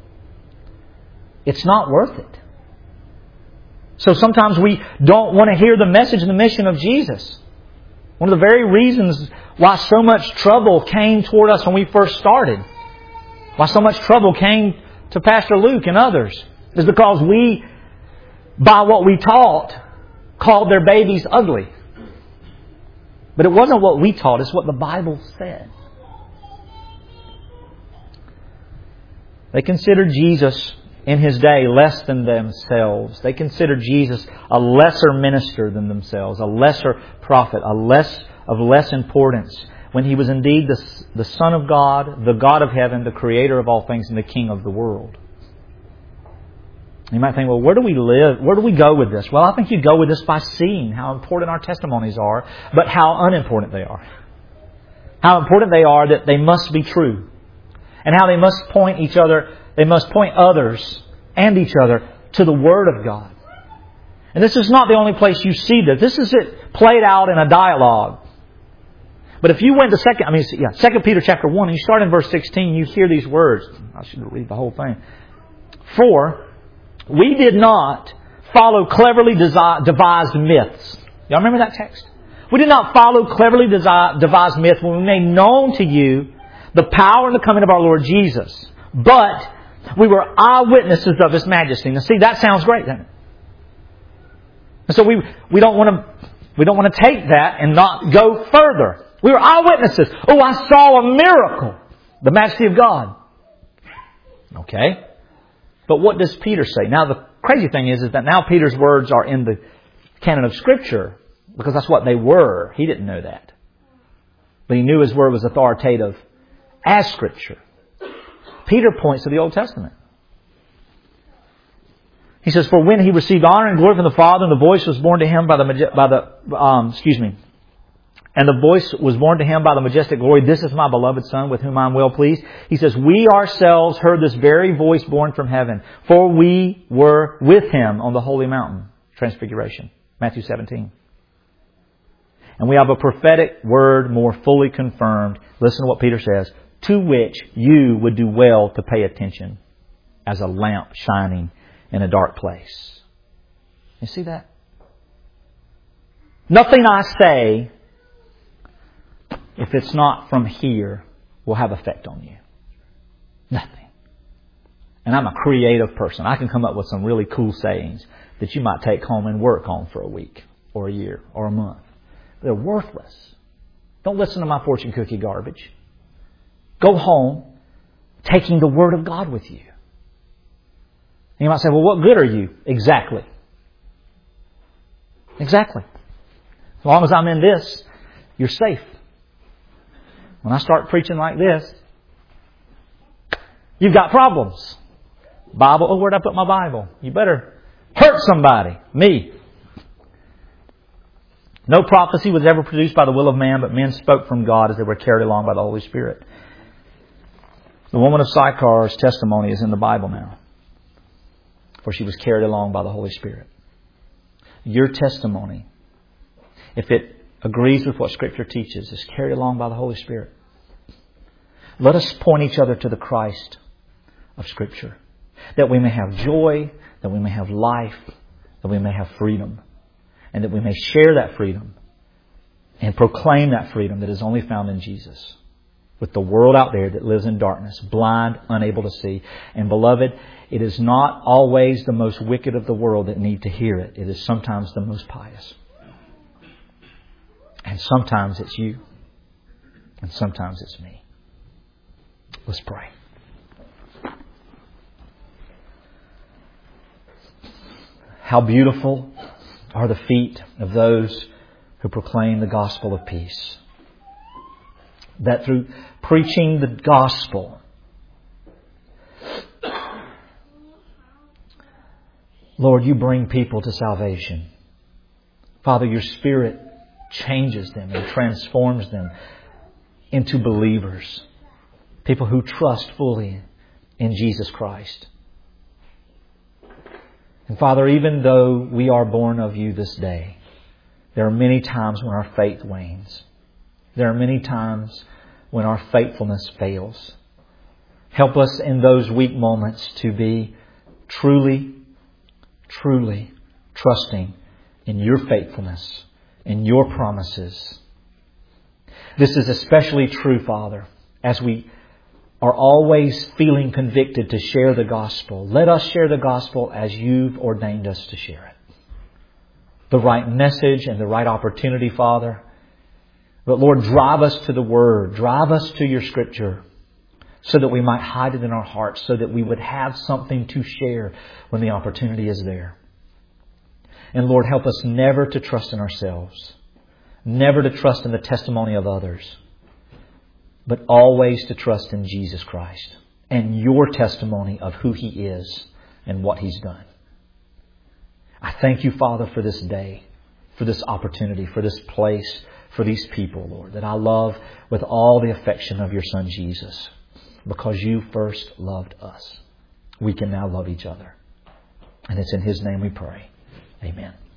A: It's not worth it. So sometimes we don't want to hear the message and the mission of Jesus. One of the very reasons why so much trouble came toward us when we first started, why so much trouble came to Pastor Luke and others, is because we, by what we taught, called their babies ugly. But it wasn't what we taught, it's what the Bible said. They considered Jesus in His day less than themselves. They considered Jesus a lesser minister than themselves, a lesser prophet, of less importance, when He was indeed the Son of God, the God of heaven, the Creator of all things, and the King of the world. You might think, well, where do we live? Where do we go with this? Well, I think you go with this by seeing how important our testimonies are, but how unimportant they are. How important they are that they must be true. And how they must point others and each other to the Word of God. And this is not the only place you see this. This is it played out in a dialogue. But if you went to 2 Peter chapter 1, and you start in verse 16, you hear these words. I should read the whole thing. For we did not follow cleverly devised myths. Y'all remember that text? We did not follow cleverly devised myths when we made known to you the power and the coming of our Lord Jesus, but we were eyewitnesses of His majesty. Now see, that sounds great, doesn't it? And so we don't want to take that and not go further. We were eyewitnesses. Oh, I saw a miracle. The majesty of God. Okay. But what does Peter say? Now the crazy thing is that now Peter's words are in the canon of Scripture because that's what they were. He didn't know that. But he knew his word was authoritative as Scripture. Peter points to the Old Testament. He says, "For when He received honor and glory from the Father, and the voice was borne to Him by the voice was borne to Him by the majestic glory, this is my beloved Son, with whom I am well pleased." He says, "We ourselves heard this very voice borne from heaven, for we were with Him on the holy mountain." Transfiguration. Matthew 17. And we have a prophetic word more fully confirmed. Listen to what Peter says. "To which you would do well to pay attention, as a lamp shining in a dark place." You see that? Nothing I say, if it's not from here, will have effect on you. Nothing. And I'm a creative person. I can come up with some really cool sayings that you might take home and work on for a week or a year or a month. They're worthless. Don't listen to my fortune cookie garbage. Go home taking the Word of God with you. And you might say, "Well, what good are you?" Exactly. Exactly. As long as I'm in this, you're safe. When I start preaching like this, you've got problems. Bible, oh, where'd I put my Bible? You better hurt somebody. Me. "No prophecy was ever produced by the will of man, but men spoke from God as they were carried along by the Holy Spirit." The woman of Sychar's testimony is in the Bible now. For she was carried along by the Holy Spirit. Your testimony, if it agrees with what Scripture teaches, is carried along by the Holy Spirit. Let us point each other to the Christ of Scripture, that we may have joy, that we may have life, that we may have freedom, and that we may share that freedom and proclaim that freedom that is only found in Jesus with the world out there that lives in darkness, blind, unable to see. And beloved, it is not always the most wicked of the world that need to hear it. It is sometimes the most pious. And sometimes it's you. And sometimes it's me. Let's pray. How beautiful are the feet of those who proclaim the gospel of peace. That through preaching the gospel, Lord, you bring people to salvation. Father, your Spirit changes them and transforms them into believers. People who trust fully in Jesus Christ. And Father, even though we are born of you this day, there are many times when our faith wanes. There are many times when our faithfulness fails. Help us in those weak moments to be truly, truly trusting in your faithfulness, in your promises. This is especially true, Father, as we are always feeling convicted to share the gospel. Let us share the gospel as you've ordained us to share it. The right message and the right opportunity, Father. But Lord, drive us to the Word. Drive us to your Scripture so that we might hide it in our hearts, so that we would have something to share when the opportunity is there. And Lord, help us never to trust in ourselves. Never to trust in the testimony of others. But always to trust in Jesus Christ and your testimony of who He is and what He's done. I thank you, Father, for this day, for this opportunity, for this place, for these people, Lord, that I love with all the affection of your Son, Jesus, because you first loved us. We can now love each other. And it's in His name we pray. Amen.